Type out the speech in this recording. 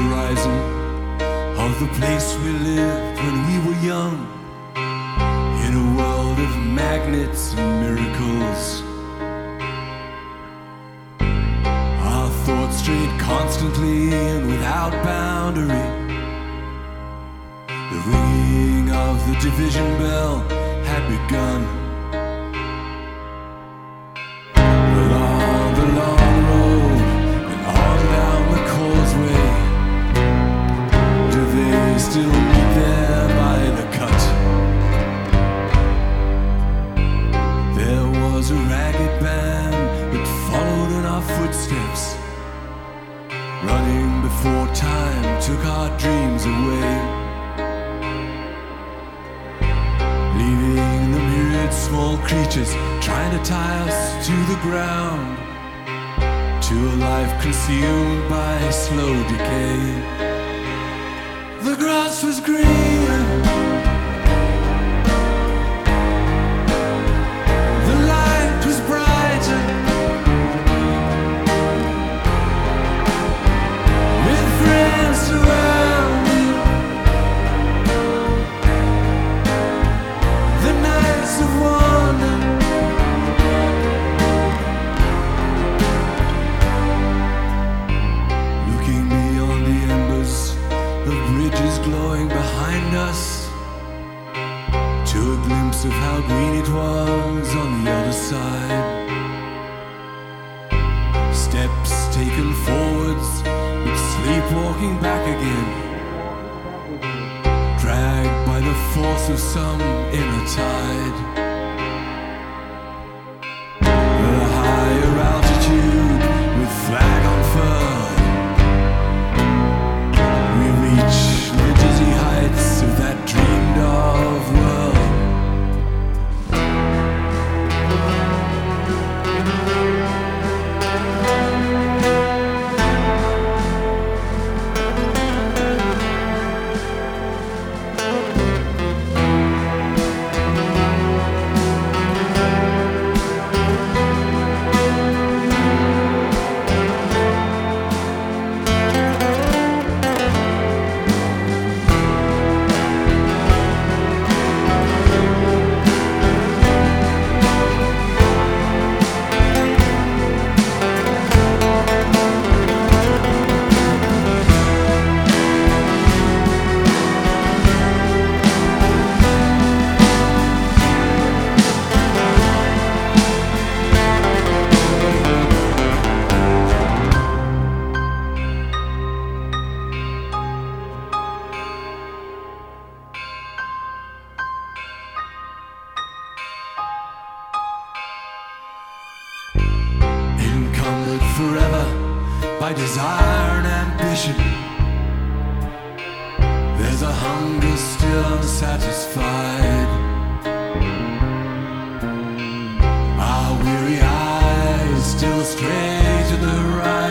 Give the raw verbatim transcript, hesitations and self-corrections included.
horizon of the place we lived when we were young, in a world of magnets and miracles. Our thoughts strayed constantly and without boundary. The ringing of the division bell had begun. Along the long road and on down the causeway, do they still meet there by the cut? There was a ragged band that followed in our footsteps, running before time took our dreams away, leaving the myriad small creatures trying to tie us to the ground, to a life consumed by slow decay. The grass was green, the light was brighter, with friends surrounding. The nights of wonder, looking beyond the embers of bridges glowing behind us, to a glimpse of how green it was on the other side. Steps taken forwards, but sleepwalking back again, dragged by the force of some inner tide. A higher altitude with flag unfurled, we reach the dizzy heights of that dreamed of world. Encumbered forever by desire and ambition, there's a hunger still unsatisfied. Our weary eyes still stray to the right.